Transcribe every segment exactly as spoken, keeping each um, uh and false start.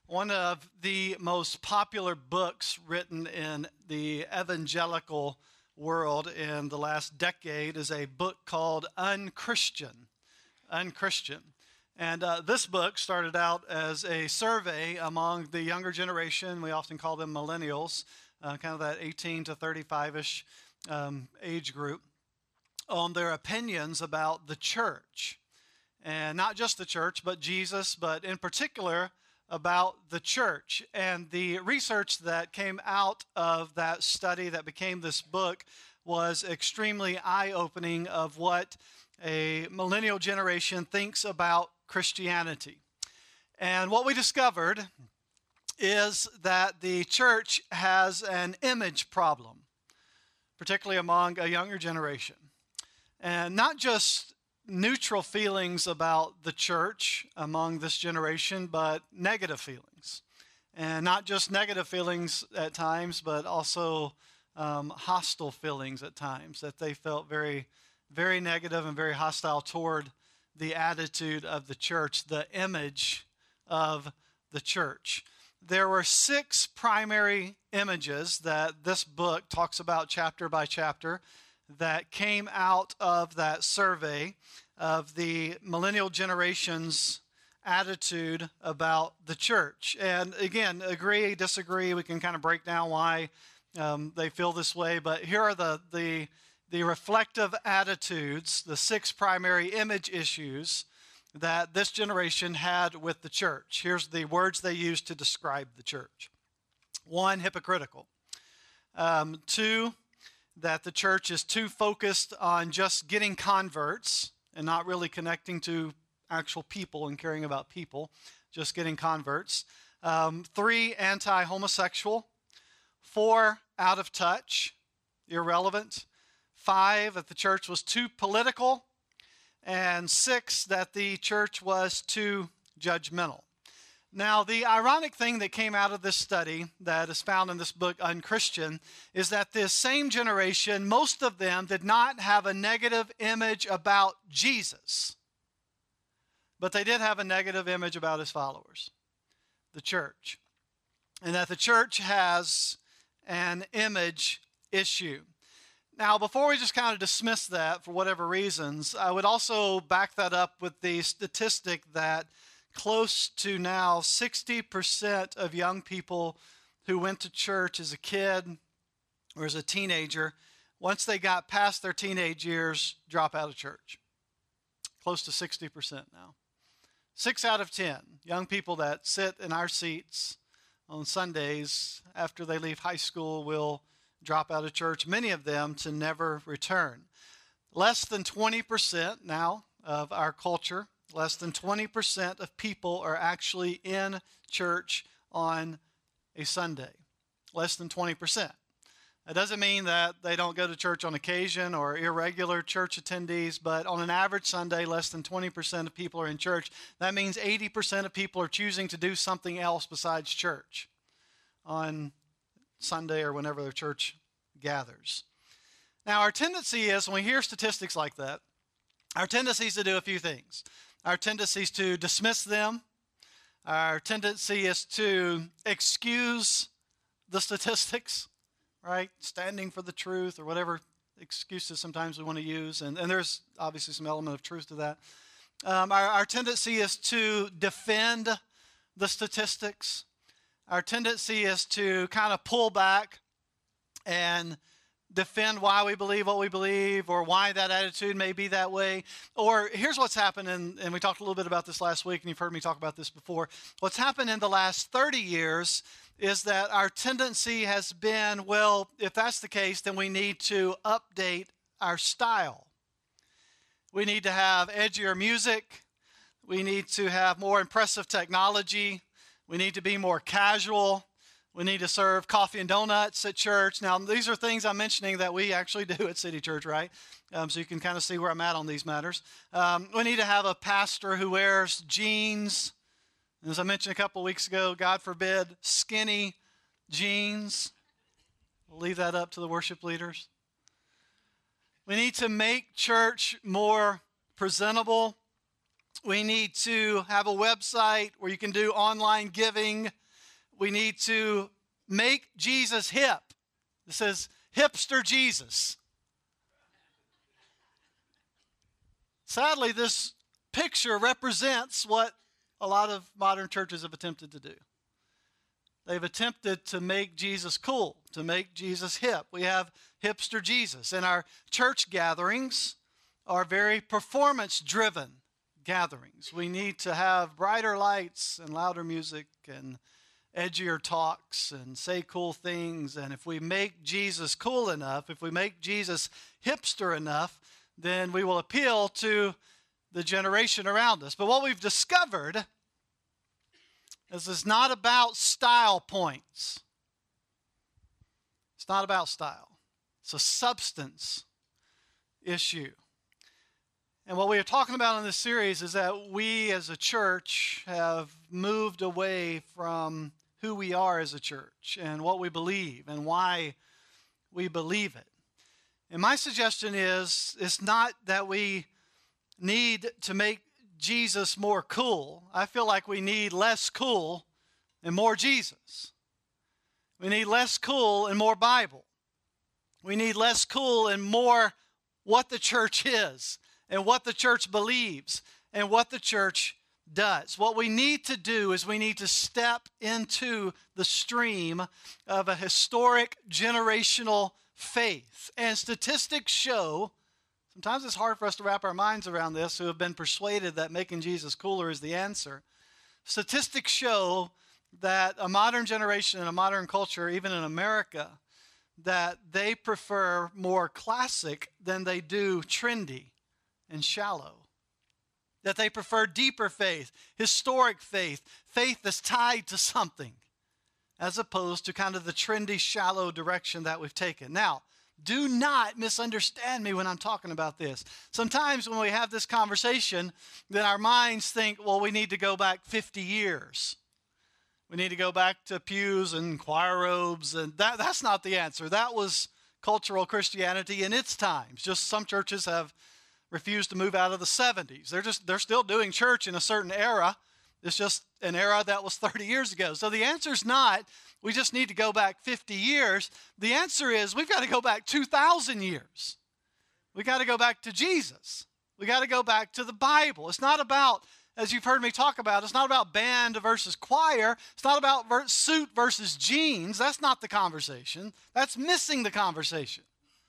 One of the most popular books written in the evangelical world in the last decade is a book called Unchristian. Unchristian. And uh, this book started out as a survey among the younger generation. We often call them millennials, uh, kind of that eighteen to thirty-five-ish um, age group, on their opinions about the church. And not just the church, but Jesus, but in particular about the church. And the research that came out of that study that became this book was extremely eye-opening of what a millennial generation thinks about Christianity. And what we discovered is that the church has an image problem, particularly among a younger generation. And not just neutral feelings about the church among this generation, but negative feelings. And not just negative feelings at times, but also um, hostile feelings at times, that they felt very, very negative and very hostile toward the attitude of the church, the image of the church. There were six primary images that this book talks about chapter by chapter that came out of that survey of the millennial generation's attitude about the church. And again, agree, disagree, we can kind of break down why um, they feel this way, but here are the, the, the reflective attitudes, the six primary image issues that this generation had with the church. Here's the words they used to describe the church. One, hypocritical. Um, two, that the church is too focused on just getting converts and not really connecting to actual people and caring about people, just getting converts. Um, three, anti-homosexual. Four, out of touch, irrelevant. Five, that the church was too political. And six, that the church was too judgmental. Now, the ironic thing that came out of this study that is found in this book, Unchristian, is that this same generation, most of them did not have a negative image about Jesus, but they did have a negative image about his followers, the church, and that the church has an image issue. Now, before we just kind of dismiss that for whatever reasons, I would also back that up with the statistic that close to now sixty percent of young people who went to church as a kid or as a teenager, once they got past their teenage years, drop out of church. Close to sixty percent now. Six out of ten young people that sit in our seats on Sundays after they leave high school will drop out of church, many of them to never return. Less than twenty percent now of our culture, less than twenty percent of people are actually in church on a Sunday. Less than twenty percent. That doesn't mean that they don't go to church on occasion or irregular church attendees, but on an average Sunday, less than twenty percent of people are in church. That means eighty percent of people are choosing to do something else besides church on Sunday or whenever their church gathers. Now, our tendency is, when we hear statistics like that, our tendency is to do a few things. Our tendency is to dismiss them. Our tendency is to excuse the statistics, right? Standing for the truth or whatever excuses sometimes we want to use. And, and there's obviously some element of truth to that. Um, our, our tendency is to defend the statistics. Our tendency is to kind of pull back and defend why we believe what we believe or why that attitude may be that way. Or here's what's happened, and, and we talked a little bit about this last week, and you've heard me talk about this before. What's happened in the last thirty years is that our tendency has been, well, if that's the case, then we need to update our style. We need to have edgier music. We need to have more impressive technology. We need to be more casual. We need to serve coffee and donuts at church. Now, these are things I'm mentioning that we actually do at City Church, right? Um, so you can kind of see where I'm at on these matters. Um, we need to have a pastor who wears jeans. As I mentioned a couple of weeks ago, God forbid, skinny jeans. We'll leave that up to the worship leaders. We need to make church more presentable. We need to have a website where you can do online giving. We need to make Jesus hip. It says hipster Jesus. Sadly, this picture represents what a lot of modern churches have attempted to do. They've attempted to make Jesus cool, to make Jesus hip. We have hipster Jesus. And our church gatherings are very performance-driven gatherings. We need to have brighter lights and louder music and edgier talks and say cool things. And if we make Jesus cool enough, if we make Jesus hipster enough, then we will appeal to the generation around us. But what we've discovered is it's not about style points. It's not about style. It's a substance issue. And what we are talking about in this series is that we as a church have moved away from who we are as a church and what we believe and why we believe it. And my suggestion is, it's not that we need to make Jesus more cool. I feel like we need less cool and more Jesus. We need less cool and more Bible. We need less cool and more what the church is and what the church believes and what the church does. What we need to do is we need to step into the stream of a historic generational faith. And statistics show, sometimes it's hard for us to wrap our minds around this, who have been persuaded that making Jesus cooler is the answer. Statistics show that a modern generation and a modern culture, even in America, that they prefer more classic than they do trendy and shallow. That they prefer deeper faith, historic faith, faith that's tied to something, as opposed to kind of the trendy, shallow direction that we've taken. Now, do not misunderstand me when I'm talking about this. Sometimes when we have this conversation, then our minds think, well, we need to go back fifty years. We need to go back to pews and choir robes, and that, that's not the answer. That was cultural Christianity in its times. Just some churches have refused to move out of the seventies. They're just they're still doing church in a certain era. It's just an era that was thirty years ago. So the answer is not, we just need to go back fifty years. The answer is, we've got to go back two thousand years. We got to go back to Jesus. We got to go back to the Bible. It's not about, as you've heard me talk about, it's not about band versus choir. It's not about ver- suit versus jeans. That's not the conversation. That's missing the conversation.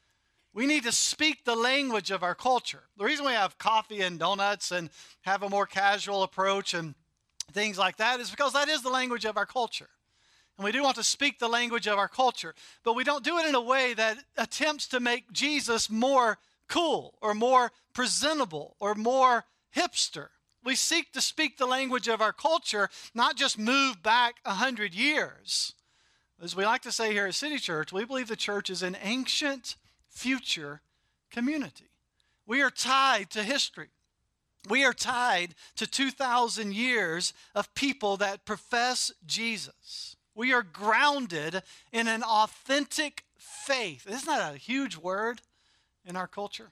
We need to speak the language of our culture. The reason we have coffee and donuts and have a more casual approach and things like that is because that is the language of our culture. And we do want to speak the language of our culture, but we don't do it in a way that attempts to make Jesus more cool or more presentable or more hipster. We seek to speak the language of our culture, not just move back a hundred years. As we like to say here at City Church, we believe the church is an ancient future community. We are tied to history. We are tied to two thousand years of people that profess Jesus. We are grounded in an authentic faith. Isn't that a huge word in our culture?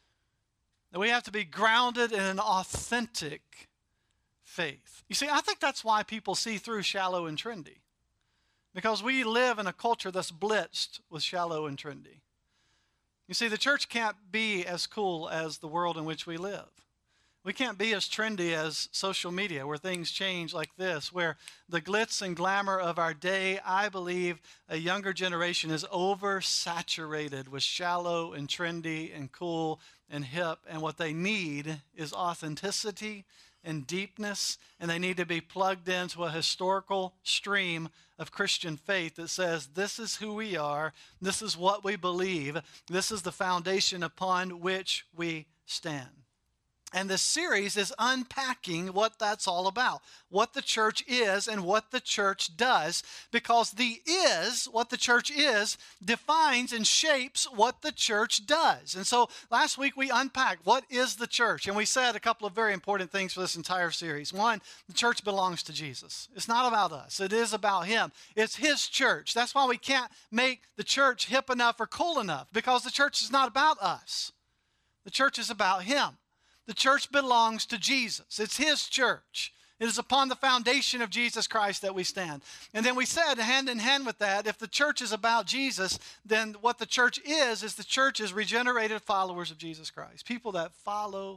That we have to be grounded in an authentic faith. You see, I think that's why people see through shallow and trendy. Because we live in a culture that's blitzed with shallow and trendy. You see, the church can't be as cool as the world in which we live. We can't be as trendy as social media, where things change like this, where the glitz and glamour of our day, I believe a younger generation is oversaturated with shallow and trendy and cool and hip, and what they need is authenticity and deepness, and they need to be plugged into a historical stream of Christian faith that says this is who we are, this is what we believe, this is the foundation upon which we stand. And this series is unpacking what that's all about, what the church is and what the church does, because the is, what the church is, defines and shapes what the church does. And so last week we unpacked what is the church, and we said a couple of very important things for this entire series. One, the church belongs to Jesus. It's not about us. It is about him. It's his church. That's why we can't make the church hip enough or cool enough, because the church is not about us. The church is about him. The church belongs to Jesus. It's his church. It is upon the foundation of Jesus Christ that we stand. And then we said, hand in hand with that, if the church is about Jesus, then what the church is, is the church is regenerated followers of Jesus Christ. People that follow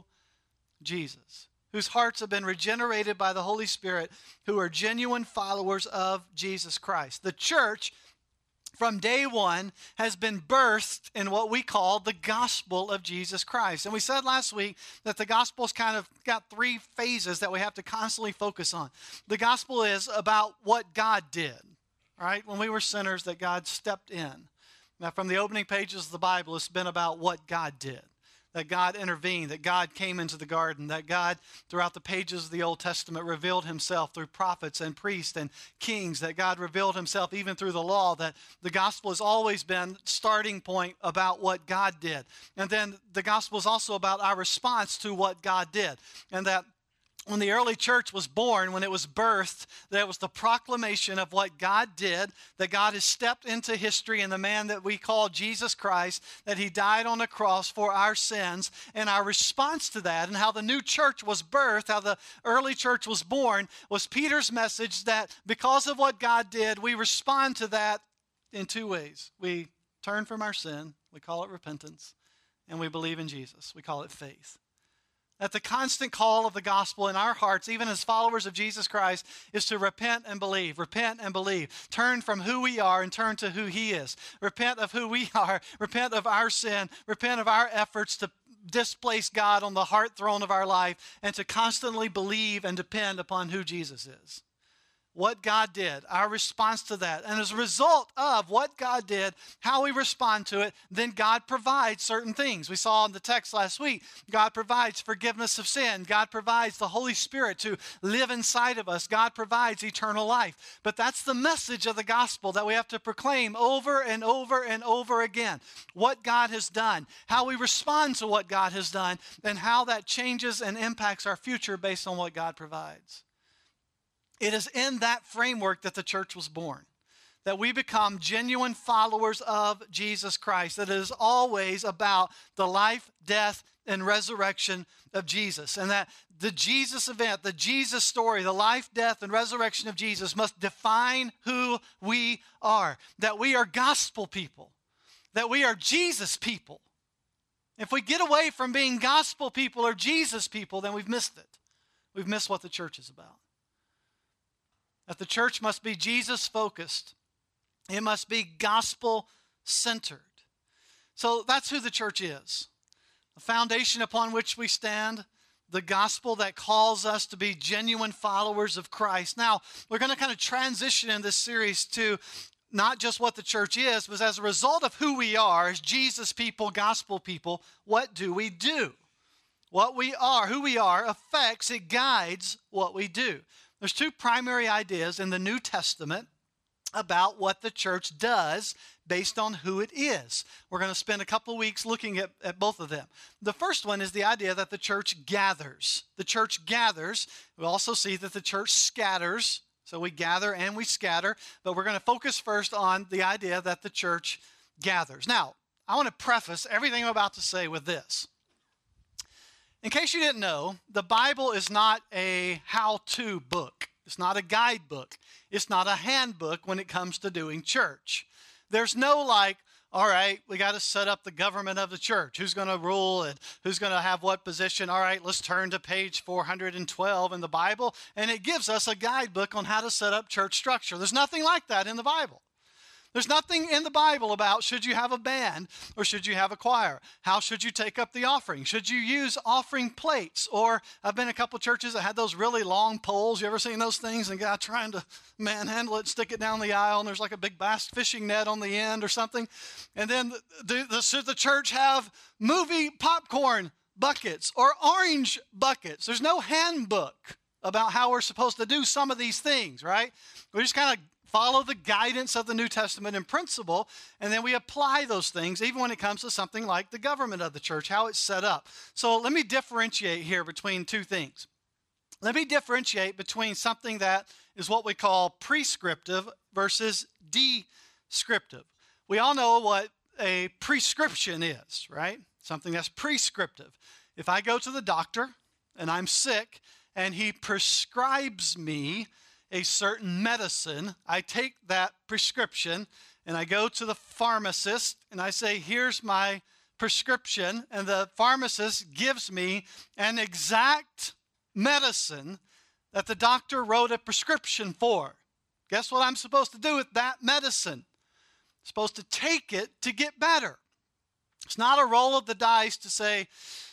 Jesus, whose hearts have been regenerated by the Holy Spirit, who are genuine followers of Jesus Christ. The church, from day one, has been birthed in what we call the gospel of Jesus Christ. And we said last week that the gospel's kind of got three phases that we have to constantly focus on. The gospel is about what God did, right? When we were sinners, that God stepped in. Now, from the opening pages of the Bible, it's been about what God did. That God intervened, that God came into the garden, that God, throughout the pages of the Old Testament, revealed himself through prophets and priests and kings, that God revealed himself even through the law, that the gospel has always been starting point about what God did. And then the gospel is also about our response to what God did. And that when the early church was born, when it was birthed, that was the proclamation of what God did, that God has stepped into history in the man that we call Jesus Christ, that he died on the cross for our sins, and our response to that, and how the new church was birthed, how the early church was born, was Peter's message that because of what God did, we respond to that in two ways. We turn from our sin, we call it repentance, and we believe in Jesus, we call it faith. That the constant call of the gospel in our hearts, even as followers of Jesus Christ, is to repent and believe, repent and believe. Turn from who we are and turn to who he is. Repent of who we are, repent of our sin, repent of our efforts to displace God on the heart throne of our life, and to constantly believe and depend upon who Jesus is. What God did, our response to that. And as a result of what God did, how we respond to it, then God provides certain things. We saw in the text last week, God provides forgiveness of sin. God provides the Holy Spirit to live inside of us. God provides eternal life. But that's the message of the gospel that we have to proclaim over and over and over again. What God has done, how we respond to what God has done, and how that changes and impacts our future based on what God provides. It is in that framework that the church was born, that we become genuine followers of Jesus Christ, that it is always about the life, death, and resurrection of Jesus, and that the Jesus event, the Jesus story, the life, death, and resurrection of Jesus must define who we are, that we are gospel people, that we are Jesus people. If we get away from being gospel people or Jesus people, then we've missed it. We've missed what the church is about. That the church must be Jesus-focused. It must be gospel-centered. So that's who the church is. The foundation upon which we stand, the gospel that calls us to be genuine followers of Christ. Now, we're going to kind of transition in this series to not just what the church is, but as a result of who we are as Jesus people, gospel people, what do we do? What we are, who we are, affects, it guides what we do. There's two primary ideas in the New Testament about what the church does based on who it is. We're going to spend a couple of weeks looking at, at both of them. The first one is the idea that the church gathers. The church gathers. We also see that the church scatters. So we gather and we scatter. But we're going to focus first on the idea that the church gathers. Now, I want to preface everything I'm about to say with this. In case you didn't know, the Bible is not a how-to book. It's not a guidebook. It's not a handbook when it comes to doing church. There's no like, all right, we got to set up the government of the church. Who's going to rule and who's going to have what position? All right, let's turn to page four hundred twelve in the Bible, and it gives us a guidebook on how to set up church structure. There's nothing like that in the Bible. There's nothing in the Bible about should you have a band or should you have a choir? How should you take up the offering? Should you use offering plates? Or I've been in a couple churches that had those really long poles. You ever seen those things? And a guy trying to manhandle it, stick it down the aisle, and there's like a big bass fishing net on the end or something. And then the, the, should the church have movie popcorn buckets or orange buckets? There's no handbook about how we're supposed to do some of these things, right? We just kind of follow the guidance of the New Testament in principle, and then we apply those things even when it comes to something like the government of the church, how it's set up. So let me differentiate here between two things. Let me differentiate between something that is what we call prescriptive versus descriptive. We all know what a prescription is, right? Something that's prescriptive. If I go to the doctor and I'm sick and he prescribes me a certain medicine, I take that prescription and I go to the pharmacist and I say, here's my prescription, and the pharmacist gives me an exact medicine that the doctor wrote a prescription for. Guess what I'm supposed to do with that medicine? I'm supposed to take it to get better. It's not a roll of the dice to say,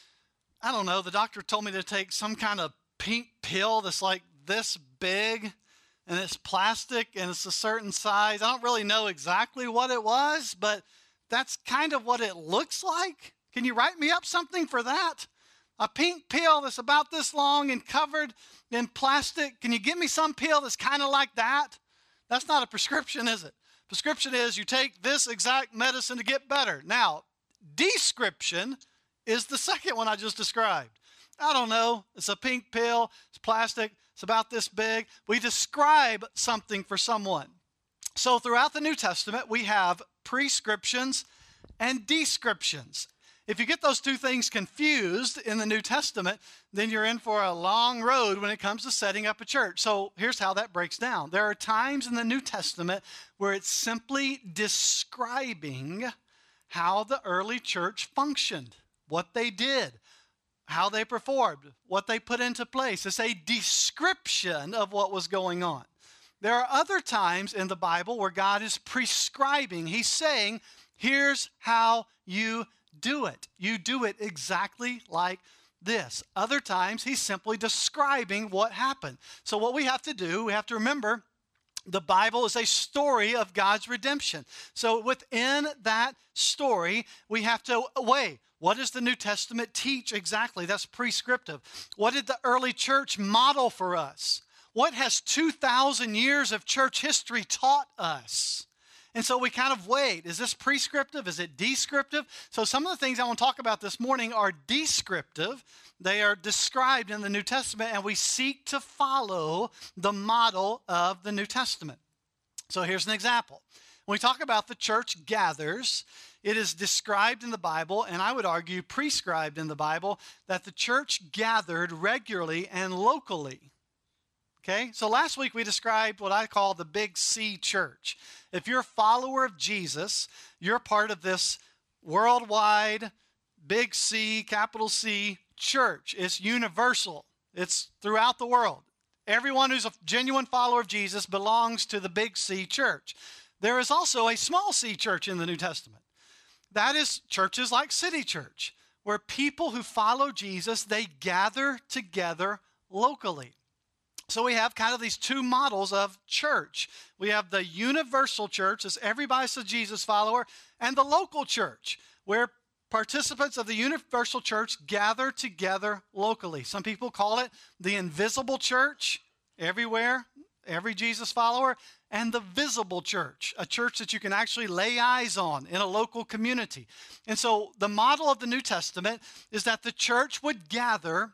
I don't know, the doctor told me to take some kind of pink pill that's like this big, and it's plastic, and it's a certain size. I don't really know exactly what it was, but that's kind of what it looks like. Can you write me up something for that? A pink pill that's about this long and covered in plastic. Can you give me some pill that's kind of like that? That's not a prescription, is it? Prescription is you take this exact medicine to get better. Now, description is the second one I just described. I don't know. It's a pink pill. It's plastic. It's about this big. We describe something for someone. So throughout the New Testament, we have prescriptions and descriptions. If you get those two things confused in the New Testament, then you're in for a long road when it comes to setting up a church. So here's how that breaks down. There are times in the New Testament where it's simply describing how the early church functioned, what they did, how they performed, what they put into place. It's a description of what was going on. There are other times in the Bible where God is prescribing. He's saying, here's how you do it. You do it exactly like this. Other times, he's simply describing what happened. So what we have to do, we have to remember, the Bible is a story of God's redemption. So within that story, we have to weigh, what does the New Testament teach exactly? That's prescriptive. What did the early church model for us? What has two thousand years of church history taught us? And so we kind of weighed, is this prescriptive? Is it descriptive? So some of the things I want to talk about this morning are descriptive. They are described in the New Testament, and we seek to follow the model of the New Testament. So here's an example. When we talk about the church gathers, it is described in the Bible, and I would argue prescribed in the Bible, that the church gathered regularly and locally. Okay, so last week we described what I call the Big C church. If you're a follower of Jesus, you're part of this worldwide Big C, capital C church. It's universal. It's throughout the world. Everyone who's a genuine follower of Jesus belongs to the Big C church. There is also a small C church in the New Testament. That is churches like City Church, where people who follow Jesus, they gather together locally. So we have kind of these two models of church. We have the universal church, as everybody's a Jesus follower, and the local church, where participants of the universal church gather together locally. Some people call it the invisible church, everywhere, every Jesus follower, and the visible church, a church that you can actually lay eyes on in a local community. And so the model of the New Testament is that the church would gather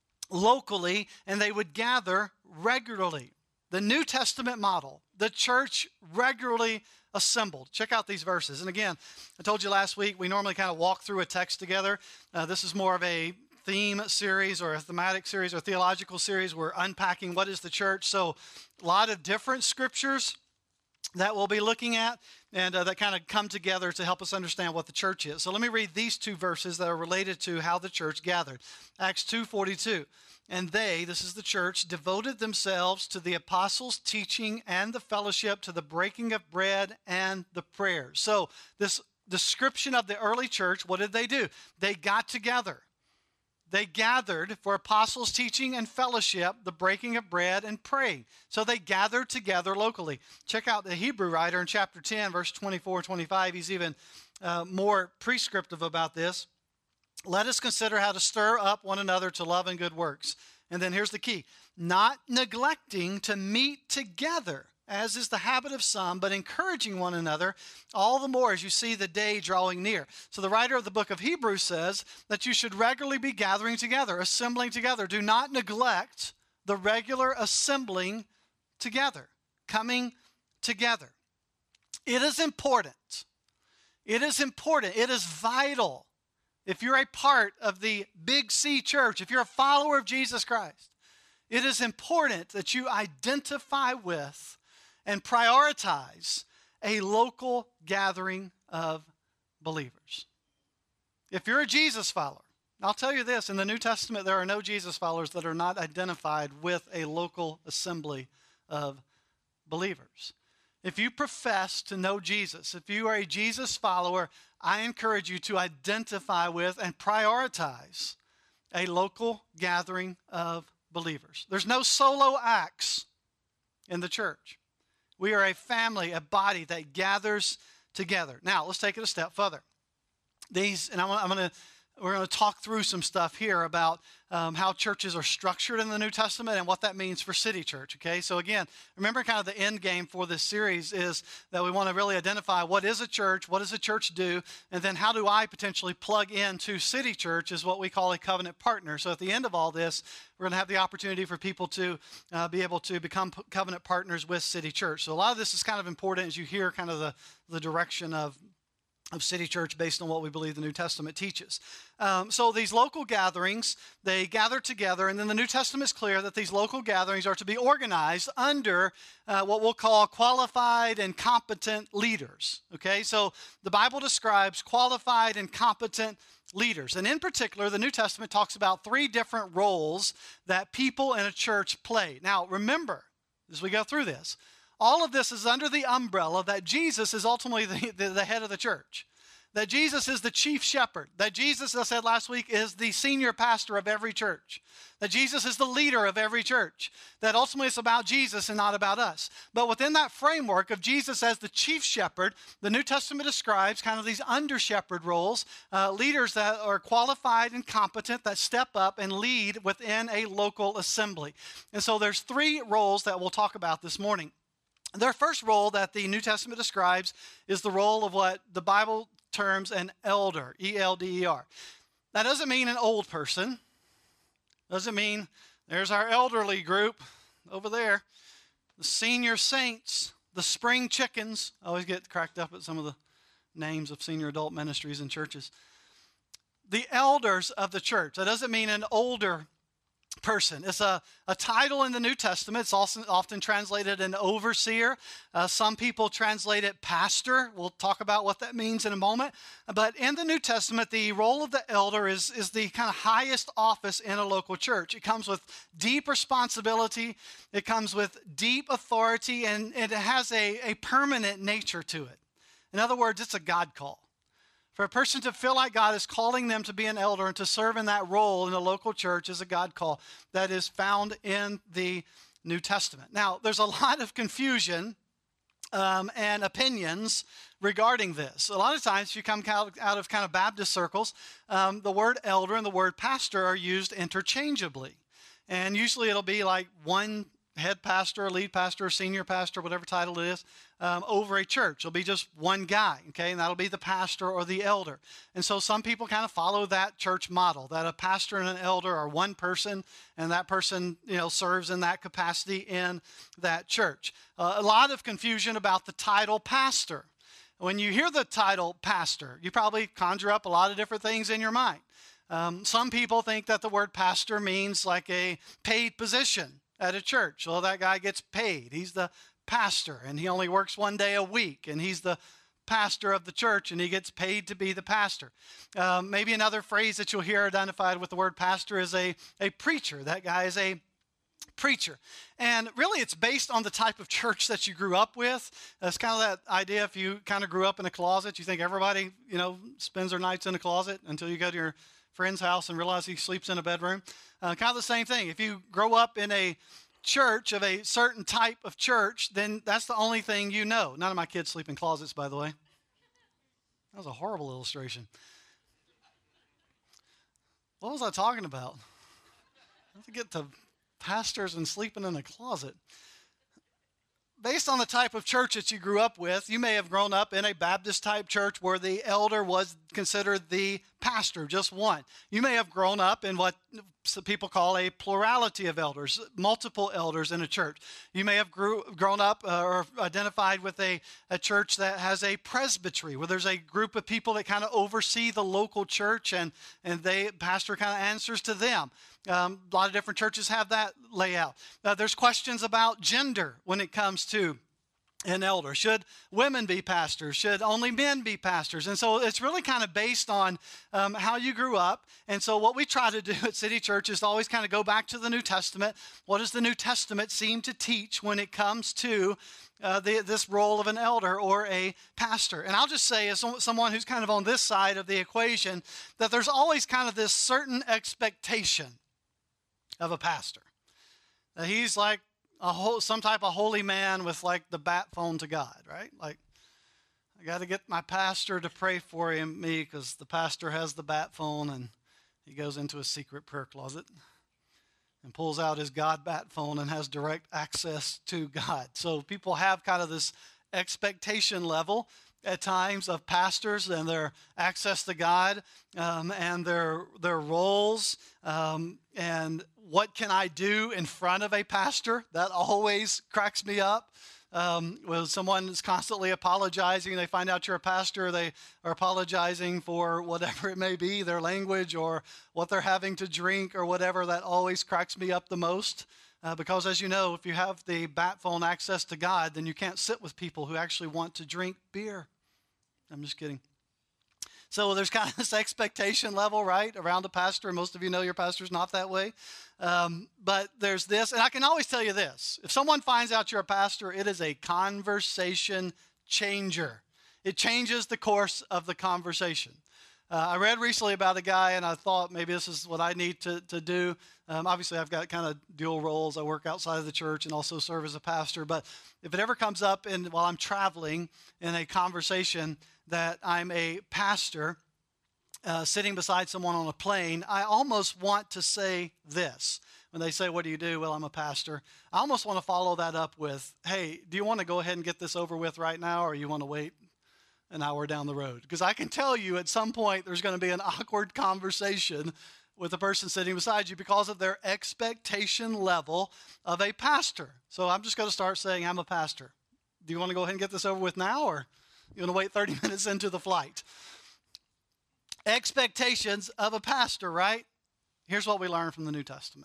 locally, and they would gather regularly. The New Testament model, the church regularly assembled. Check out these verses. And again, I told you last week, we normally kind of walk through a text together. Uh, this is more of a theme series or a thematic series or theological series. We're unpacking what is the church. So a lot of different scriptures that we'll be looking at, and uh, that kind of come together to help us understand what the church is. So let me read these two verses that are related to how the church gathered. Acts two forty-two. And they, this is the church, devoted themselves to the apostles' teaching and the fellowship, to the breaking of bread and the prayers. So this description of the early church, what did they do? They got together. They gathered for apostles' teaching and fellowship, the breaking of bread and praying. So they gathered together locally. Check out the Hebrew writer in chapter ten, verse twenty-four, twenty-five. He's even uh, more prescriptive about this. Let us consider how to stir up one another to love and good works. And then here's the key. Not neglecting to meet together, as is the habit of some, but encouraging one another, all the more as you see the day drawing near. So the writer of the book of Hebrews says that you should regularly be gathering together, assembling together. Do not neglect the regular assembling together, coming together. It is important. It is important. It is vital if you're a part of the Big C Church, if you're a follower of Jesus Christ, it is important that you identify with and prioritize a local gathering of believers. If you're a Jesus follower, I'll tell you this, in the New Testament, there are no Jesus followers that are not identified with a local assembly of believers. If you profess to know Jesus, if you are a Jesus follower, I encourage you to identify with and prioritize a local gathering of believers. There's no solo acts in the church. We are a family, a body that gathers together. Now, let's take it a step further. These, and I'm, I'm going to, we're going to talk through some stuff here about um, how churches are structured in the New Testament and what that means for City Church, okay? So again, remember kind of the end game for this series is that we want to really identify what is a church, what does a church do, and then how do I potentially plug into City Church is what we call a covenant partner. So at the end of all this, we're going to have the opportunity for people to uh, be able to become covenant partners with City Church. So a lot of this is kind of important as you hear kind of the, the direction of of City Church based on what we believe the New Testament teaches. Um, so these local gatherings, they gather together, and then the New Testament is clear that these local gatherings are to be organized under uh, what we'll call qualified and competent leaders. Okay, so the Bible describes qualified and competent leaders. And in particular, the New Testament talks about three different roles that people in a church play. Now, remember, as we go through this, all of this is under the umbrella that Jesus is ultimately the, the, the head of the church. That Jesus is the chief shepherd. That Jesus, as I said last week, is the senior pastor of every church. That Jesus is the leader of every church. That ultimately it's about Jesus and not about us. But within that framework of Jesus as the chief shepherd, the New Testament describes kind of these under-shepherd roles, uh, leaders that are qualified and competent that step up and lead within a local assembly. And so there's three roles that we'll talk about this morning. Their first role that the New Testament describes is the role of what the Bible terms an elder, E L D E R. That doesn't mean an old person. Doesn't mean there's our elderly group over there, the senior saints, the spring chickens. I always get cracked up at some of the names of senior adult ministries and churches. The elders of the church. That doesn't mean an older person. It's a, a title in the New Testament. It's also often translated an overseer. Uh, some people translate it pastor. We'll talk about what that means in a moment. But in the New Testament, the role of the elder is, is the kind of highest office in a local church. It comes with deep responsibility. It comes with deep authority, and, and it has a, a permanent nature to it. In other words, it's a God call. For a person to feel like God is calling them to be an elder and to serve in that role in a local church is a God call that is found in the New Testament. Now, there's a lot of confusion um, and opinions regarding this. A lot of times, if you come out, out of kind of Baptist circles, um, the word elder and the word pastor are used interchangeably. And usually it'll be like one head pastor, lead pastor, senior pastor, whatever title it is, um, over a church. It'll be just one guy, okay, and that'll be the pastor or the elder. And so some people kind of follow that church model, that a pastor and an elder are one person, and that person, you know, serves in that capacity in that church. Uh, a lot of confusion about the title pastor. When you hear the title pastor, you probably conjure up a lot of different things in your mind. Um, some people think that the word pastor means like a paid position at a church. Well, that guy gets paid. He's the pastor, and he only works one day a week, and he's the pastor of the church, and he gets paid to be the pastor. Um, maybe another phrase that you'll hear identified with the word pastor is a, a preacher. That guy is a preacher. And really, it's based on the type of church that you grew up with. It's kind of that idea, if you kind of grew up in a closet, you think everybody, you know, spends their nights in a closet until you go to your friend's house and realize he sleeps in a bedroom. Uh, kind of the same thing. If you grow up in a church of a certain type of church, then that's the only thing you know. None of my kids sleep in closets, by the way. That was a horrible illustration. What was I talking about? I have to get to pastors and sleeping in a closet. based on the type of church that you grew up with, you may have grown up in a Baptist-type church where the elder was considered the pastor, just one. You may have grown up in what some people call a plurality of elders, multiple elders in a church. You may have grew, grown up uh, or identified with a, a church that has a presbytery, where there's a group of people that kind of oversee the local church, and, and they pastor kind of answers to them. Um, a lot of different churches have that layout. Uh, there's questions about gender when it comes to an elder. Should women be pastors? Should only men be pastors? And so it's really kind of based on um, how you grew up. And so what we try to do at City Church is to always kind of go back to the New Testament. What does the New Testament seem to teach when it comes to uh, the, this role of an elder or a pastor? And I'll just say, as someone who's kind of on this side of the equation, that there's always kind of this certain expectation of a pastor. That he's like a whole, some type of holy man with like the bat phone to God, right? Like, I got to get my pastor to pray for him, me, because the pastor has the bat phone, and he goes into a secret prayer closet and pulls out his God bat phone and has direct access to God. So people have kind of this expectation level at times of pastors and their access to God um, and their their roles um, and what can I do in front of a pastor? That always cracks me up. Um, when someone is constantly apologizing, they find out you're a pastor, they are apologizing for whatever it may be, their language or what they're having to drink or whatever, that always cracks me up the most. Uh, because as you know, if you have the bat phone access to God, then you can't sit with people who actually want to drink beer. I'm just kidding. So there's kind of this expectation level, right, around a pastor. And most of you know your pastor's not that way. Um, but there's this, and I can always tell you this. If someone finds out you're a pastor, it is a conversation changer. It changes the course of the conversation. Uh, I read recently about a guy, and I thought maybe this is what I need to, to do. Um, obviously, I've got kind of dual roles. I work outside of the church and also serve as a pastor. But if it ever comes up in, while I'm traveling in a conversation that I'm a pastor uh, sitting beside someone on a plane, I almost want to say this. When they say, what do you do? Well, I'm a pastor. I almost want to follow that up with, hey, do you want to go ahead and get this over with right now, or you want to wait an hour down the road? Because I can tell you at some point there's going to be an awkward conversation with the person sitting beside you because of their expectation level of a pastor. So I'm just going to start saying, I'm a pastor. Do you want to go ahead and get this over with now, or you want to wait thirty minutes into the flight? Expectations of a pastor, right? Here's what we learn from the New Testament.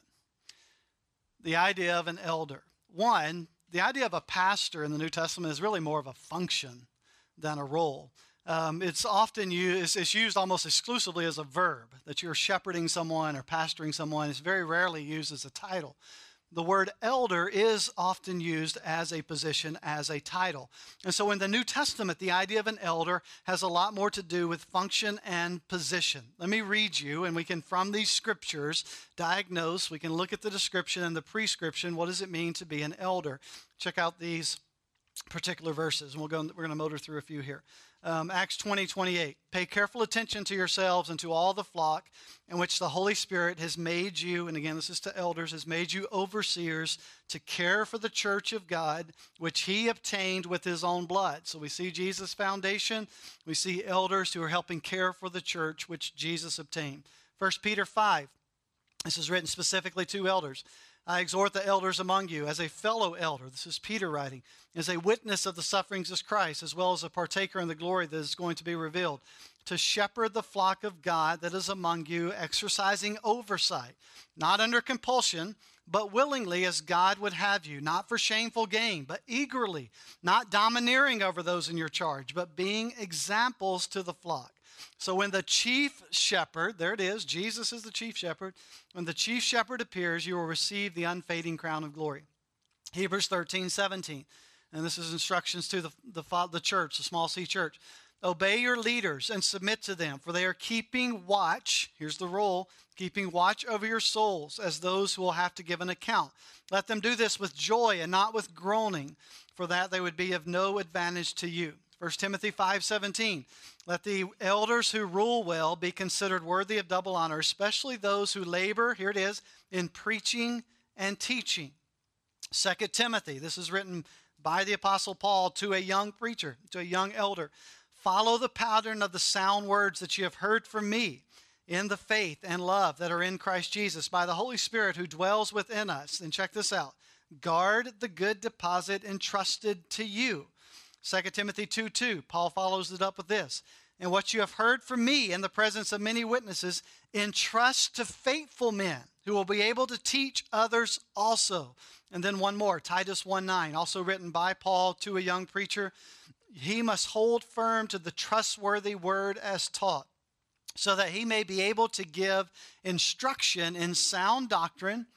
The idea of an elder. One, the idea of a pastor in the New Testament is really more of a function than a role. Um, it's often used, it's used almost exclusively as a verb, that you're shepherding someone or pastoring someone. It's very rarely used as a title. The word elder is often used as a position, as a title. And so in the New Testament, the idea of an elder has a lot more to do with function and position. Let me read you, and we can, from these scriptures, diagnose. We can look at the description and the prescription. What does it mean to be an elder? Check out these particular verses, and we'll go, we're going to motor through a few here. Um, Acts twenty, twenty-eight. Pay careful attention to yourselves and to all the flock in which the Holy Spirit has made you, and again, this is to elders, has made you overseers to care for the church of God, which he obtained with his own blood. So we see Jesus' foundation. We see elders who are helping care for the church, which Jesus obtained. First Peter five. This is written specifically to elders. I exhort the elders among you as a fellow elder, this is Peter writing, as a witness of the sufferings of Christ, as well as a partaker in the glory that is going to be revealed, to shepherd the flock of God that is among you, exercising oversight, not under compulsion, but willingly as God would have you, not for shameful gain, but eagerly, not domineering over those in your charge, but being examples to the flock. So when the chief shepherd, there it is, Jesus is the chief shepherd. When the chief shepherd appears, you will receive the unfading crown of glory. Hebrews thirteen, seventeen. And this is instructions to the, the, the church, the small C church. Obey your leaders and submit to them, for they are keeping watch. Here's the role, keeping watch over your souls as those who will have to give an account. Let them do this with joy and not with groaning, for that they would be of no advantage to you. First Timothy five, seventeen. Let the elders who rule well be considered worthy of double honor, especially those who labor, here it is, in preaching and teaching. Second Timothy, this is written by the Apostle Paul to a young preacher, to a young elder. Follow the pattern of the sound words that you have heard from me in the faith and love that are in Christ Jesus by the Holy Spirit who dwells within us. And check this out. Guard the good deposit entrusted to you. Second Timothy two two, Paul follows it up with this. And what you have heard from me in the presence of many witnesses, entrust to faithful men who will be able to teach others also. And then one more, Titus one nine, also written by Paul to a young preacher. He must hold firm to the trustworthy word as taught, so that he may be able to give instruction in sound doctrine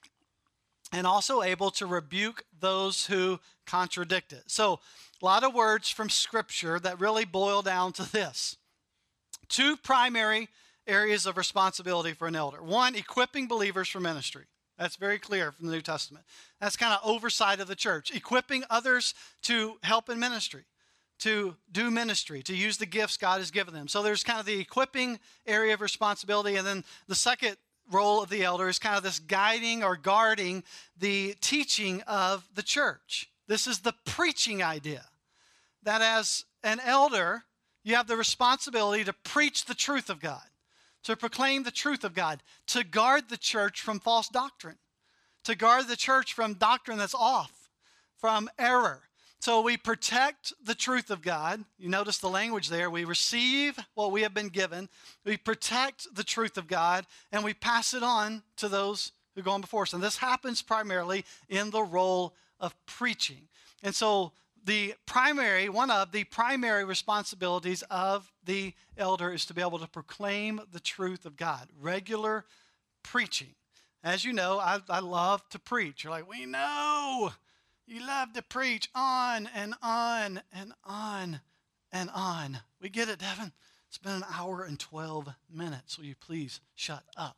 and also able to rebuke those who contradict it. So a lot of words from Scripture that really boil down to this. Two primary areas of responsibility for an elder. One, equipping believers for ministry. That's very clear from the New Testament. That's kind of oversight of the church. Equipping others to help in ministry, to do ministry, to use the gifts God has given them. So there's kind of the equipping area of responsibility. And then the second role of the elder is kind of this guiding or guarding the teaching of the church. This is the preaching idea. That as an elder, you have the responsibility to preach the truth of God, to proclaim the truth of God, to guard the church from false doctrine, to guard the church from doctrine that's off, from error. So we protect the truth of God. You notice the language there. We receive what we have been given. We protect the truth of God, and we pass it on to those who go on before us. And this happens primarily in the role of preaching. And so the primary, one of the primary responsibilities of the elder is to be able to proclaim the truth of God. Regular preaching. As you know, I, I love to preach. You're like, we know. You love to preach on and on and on and on. We get it, Devin. It's been an hour and twelve minutes. Will you please shut up?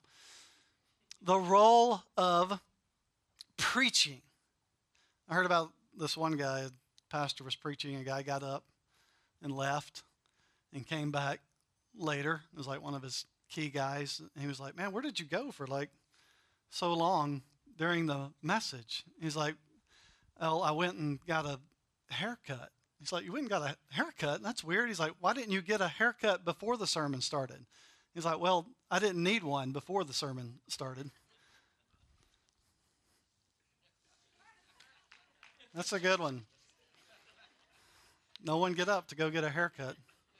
The role of preaching. I heard about this one guy, a pastor was preaching, a guy got up and left and came back later. It was like one of his key guys. And he was like, man, where did you go for like so long during the message? He's like, well, I went and got a haircut. He's like, you went and got a haircut? That's weird. He's like, why didn't you get a haircut before the sermon started? He's like, well, I didn't need one before the sermon started. That's a good one. No one get up to go get a haircut.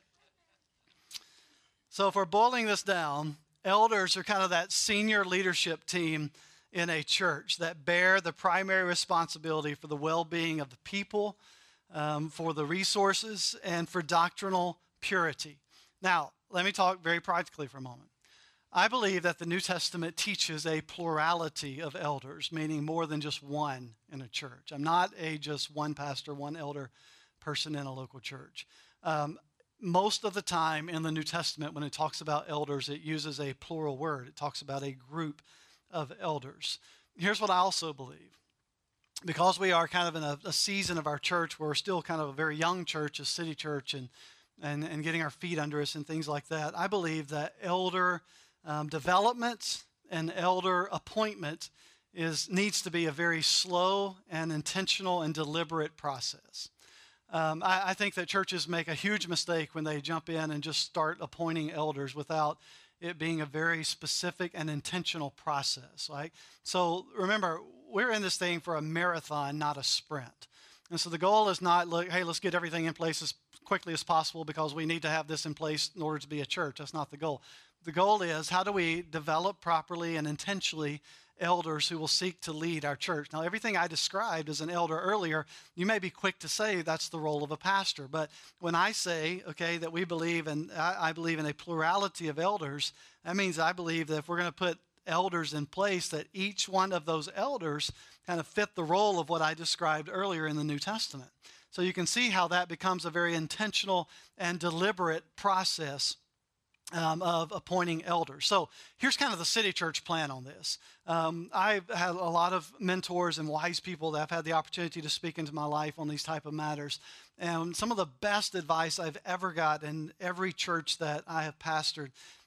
So if we're boiling this down, elders are kind of that senior leadership team in a church that bear the primary responsibility for the well-being of the people, um, for the resources, and for doctrinal purity. Now, let me talk very practically for a moment. I believe that the New Testament teaches a plurality of elders, meaning more than just one in a church. I'm not a just one pastor, one elder person in a local church. Um, most of the time in the New Testament, when it talks about elders, it uses a plural word. It talks about a group of elders. Here's what I also believe. Because we are kind of in a, a season of our church where we're still kind of a very young church, a city church, and, and, and getting our feet under us and things like that, I believe that elder um, development and elder appointment is needs to be a very slow and intentional and deliberate process. Um, I, I think that churches make a huge mistake when they jump in and just start appointing elders without it being a very specific and intentional process. Right? So remember, we're in this thing for a marathon, not a sprint. And so the goal is not, look, hey, let's get everything in place as quickly as possible because we need to have this in place in order to be a church. That's not the goal. The goal is, how do we develop properly and intentionally elders who will seek to lead our church? Now, everything I described as an elder earlier, you may be quick to say that's the role of a pastor. But when I say, okay, that we believe, and I, I believe in a plurality of elders, that means I believe that if we're going to put elders in place, that each one of those elders kind of fit the role of what I described earlier in the New Testament. So you can see how that becomes a very intentional and deliberate process Um, of appointing elders. So here's kind of the city church plan on this. Um, I've had a lot of mentors and wise people that I've had the opportunity to speak into my life on these type of matters. And some of the best advice I've ever got in every church that I have pastored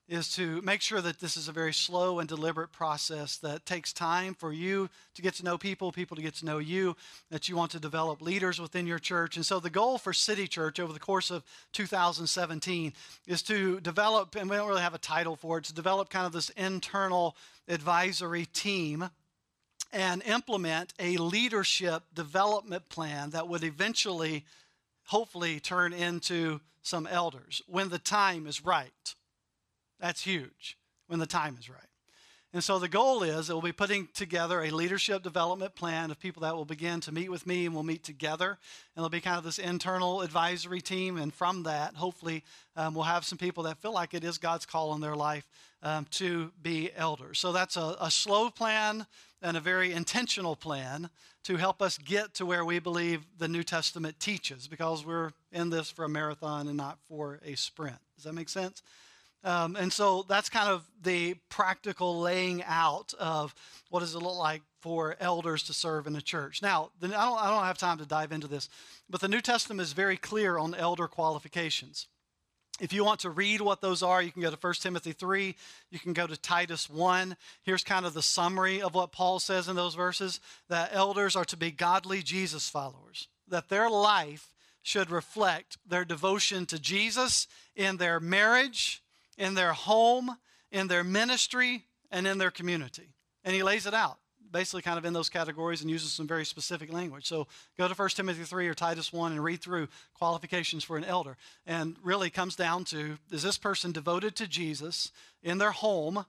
is to make sure that this is a very slow and deliberate process that takes time for you to get to know people, people to get to know you, that you want to develop leaders within your church. And so the goal for City Church over the course of two thousand seventeen is to develop, and we don't really have a title for it, to develop kind of this internal advisory team and implement a leadership development plan that would eventually, hopefully, turn into some elders when the time is right. That's huge, when the time is right. And so the goal is that we'll be putting together a leadership development plan of people that will begin to meet with me, and we'll meet together. And there'll be kind of this internal advisory team. And from that, hopefully, um, we'll have some people that feel like it is God's call in their life um, to be elders. So that's a, a slow plan and a very intentional plan to help us get to where we believe the New Testament teaches, because we're in this for a marathon and not for a sprint. Does that make sense? Um, and so that's kind of the practical laying out of what does it look like for elders to serve in a church. Now, the, I, don't, I don't have time to dive into this, but the New Testament is very clear on elder qualifications. If you want to read what those are, you can go to First Timothy three. You can go to Titus one. Here's kind of the summary of what Paul says in those verses, that elders are to be godly Jesus followers, that their life should reflect their devotion to Jesus in their marriage, in their home, in their ministry, and in their community. And he lays it out, basically kind of in those categories, and uses some very specific language. So go to First Timothy three or Titus one and read through qualifications for an elder. And really comes down to, is this person devoted to Jesus in their home,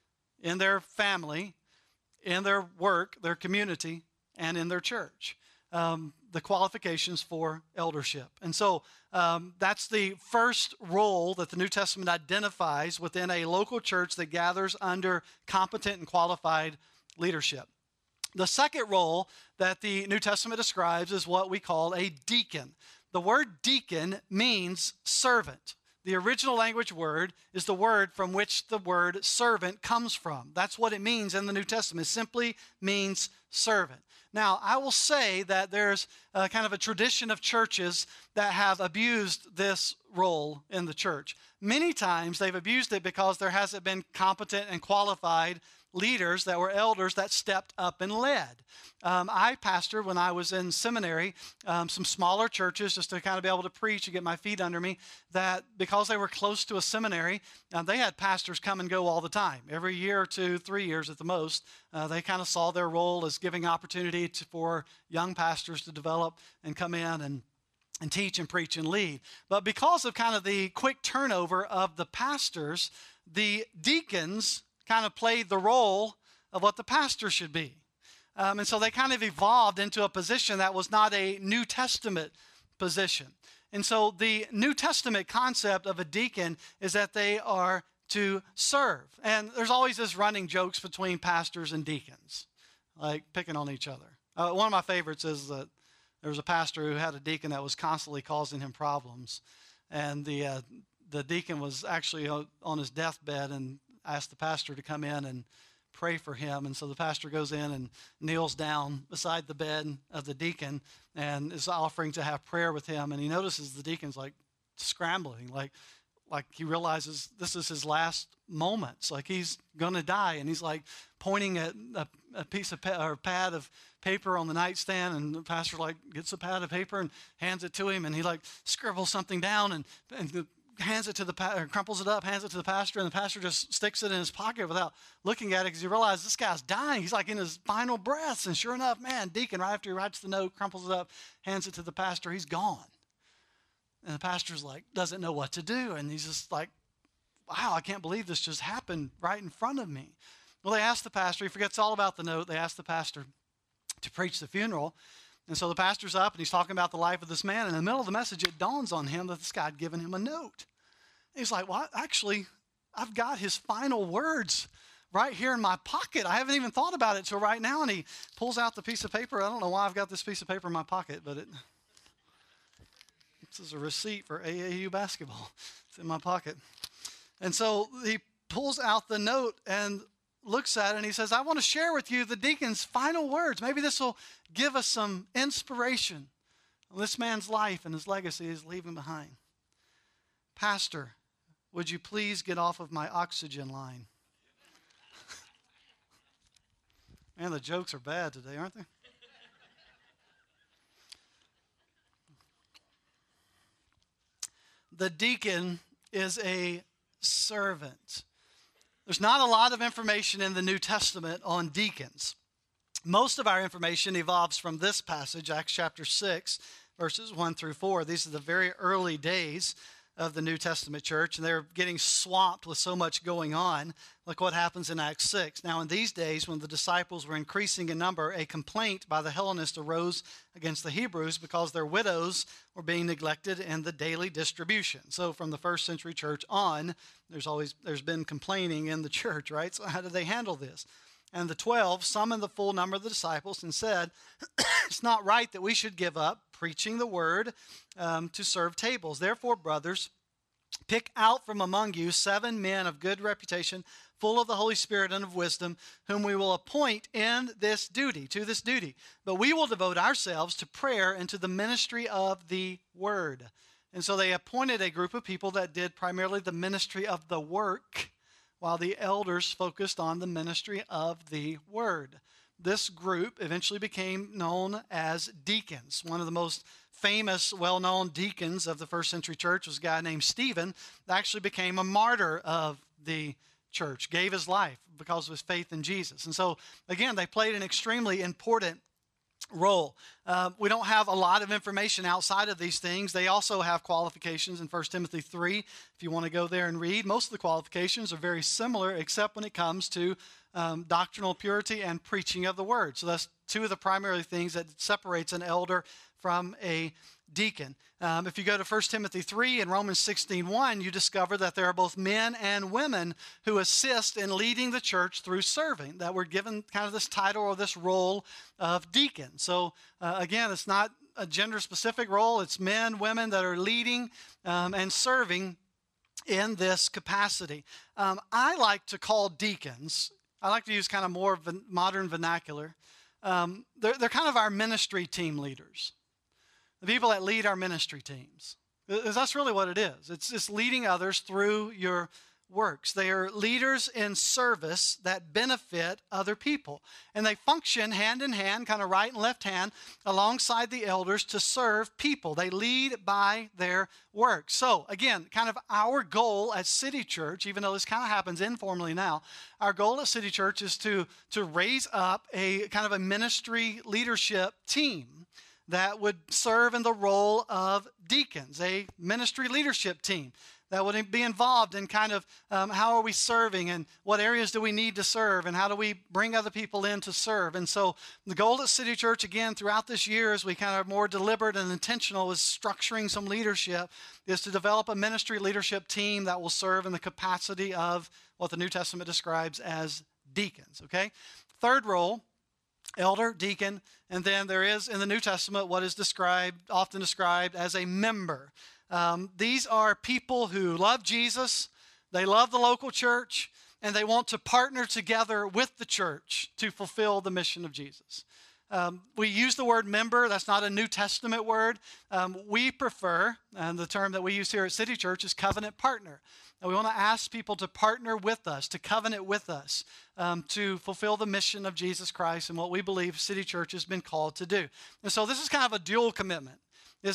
in their family, in their work, their community, and in their church? Um, the qualifications for eldership. And so um, that's the first role that the New Testament identifies within a local church that gathers under competent and qualified leadership. The second role that the New Testament describes is what we call a deacon. The word deacon means servant. The original language word is the word from which the word servant comes from. That's what it means in the New Testament. It simply means servant. Now, I will say that there's a kind of a tradition of churches that have abused this role in the church. Many times they've abused it because there hasn't been competent and qualified leaders that were elders that stepped up and led. Um, I pastored when I was in seminary, um, some smaller churches just to kind of be able to preach and get my feet under me, that because they were close to a seminary, uh, they had pastors come and go all the time. Every year or two, three years at the most, uh, they kind of saw their role as giving opportunity to, for young pastors to develop and come in and and teach and preach and lead. But because of kind of the quick turnover of the pastors, the deacons kind of played the role of what the pastor should be. Um, and so they kind of evolved into a position that was not a New Testament position. And so the New Testament concept of a deacon is that they are to serve. And there's always this running jokes between pastors and deacons, like picking on each other. Uh, one of my favorites is that there was a pastor who had a deacon that was constantly causing him problems. And the uh, the deacon was actually on his deathbed and asked the pastor to come in and pray for him. And so the pastor goes in and kneels down beside the bed of the deacon and is offering to have prayer with him. And he notices the deacon's like scrambling, like like he realizes this is his last moments, like he's going to die. And he's like pointing at a, a piece of pa- or pad of paper on the nightstand, and the pastor like gets a pad of paper and hands it to him, and he like scribbles something down and, and the, hands it to the pa- or crumples it up, hands it to the pastor, and the pastor just sticks it in his pocket without looking at it because he realizes this guy's dying. He's like in his final breaths, and sure enough, man, deacon, right after he writes the note, crumples it up, hands it to the pastor, he's gone. And the pastor's like, doesn't know what to do, and he's just like, wow, I can't believe this just happened right in front of me. Well, they asked the pastor, he forgets all about the note, they asked the pastor to preach the funeral. And so the pastor's up and he's talking about the life of this man. And in the middle of the message, it dawns on him that this guy had given him a note. He's like, well, actually, I've got his final words right here in my pocket. I haven't even thought about it till right now. And he pulls out the piece of paper. I don't know why I've got this piece of paper in my pocket, but it this is a receipt for A A U basketball. It's in my pocket. And so he pulls out the note and looks at it, and he says, I want to share with you the deacon's final words. Maybe this will give us some inspiration on this man's life and his legacy he's leaving behind. Pastor, would you please get off of my oxygen line? Man, the jokes are bad today, aren't they? The deacon is a servant. There's not a lot of information in the New Testament on deacons. Most of our information evolves from this passage, Acts chapter six, verses one through four. These are the very early days of the New Testament church, and they're getting swamped with so much going on. Look what happens in Acts six. Now, in these days, when the disciples were increasing in number, a complaint by the Hellenists arose against the Hebrews because their widows were being neglected in the daily distribution. So from the first century church on, there's always there's been complaining in the church, right? So how did they handle this? And the twelve summoned the full number of the disciples and said, it's not right that we should give up preaching the word um, to serve tables. Therefore, brothers, pick out from among you seven men of good reputation, full of the Holy Spirit and of wisdom, whom we will appoint in this duty, to this duty. But we will devote ourselves to prayer and to the ministry of the word. And so they appointed a group of people that did primarily the ministry of the work, while the elders focused on the ministry of the word. This group eventually became known as deacons. One of the most famous, well-known deacons of the first century church was a guy named Stephen that actually became a martyr of the church, gave his life because of his faith in Jesus. And so, again, they played an extremely important role. Uh, we don't have a lot of information outside of these things. They also have qualifications in First Timothy three, if you want to go there and read. Most of the qualifications are very similar, except when it comes to um, doctrinal purity and preaching of the word. So that's two of the primary things that separates an elder from a deacon. Um, if you go to First Timothy three and Romans sixteen one, you discover that there are both men and women who assist in leading the church through serving, that we're given kind of this title or this role of deacon. So uh, again, it's not a gender-specific role. It's men, women that are leading um, and serving in this capacity. Um, I like to call deacons, I like to use kind of more van- modern vernacular. Um, they're, they're kind of our ministry team leaders. The people that lead our ministry teams. That's really what it is. It's just leading others through your works. They are leaders in service that benefit other people. And they function hand in hand, kind of right and left hand, alongside the elders to serve people. They lead by their work. So, again, kind of our goal at City Church, even though this kind of happens informally now, our goal at City Church is to, to raise up a kind of a ministry leadership team that would serve in the role of deacons, a ministry leadership team that would be involved in kind of um, how are we serving and what areas do we need to serve and how do we bring other people in to serve. And so the goal at City Church, again, throughout this year as we kind of more deliberate and intentional is structuring some leadership, is to develop a ministry leadership team that will serve in the capacity of what the New Testament describes as deacons, okay? Third role, elder, deacon, and then there is in the New Testament what is described, often described as a member. Um, these are people who love Jesus, they love the local church, and they want to partner together with the church to fulfill the mission of Jesus. Um, we use the word member. That's not a New Testament word. Um, we prefer, and the term that we use here at City Church is covenant partner. And we want to ask people to partner with us, to covenant with us, um, to fulfill the mission of Jesus Christ and what we believe City Church has been called to do. And so this is kind of a dual commitment.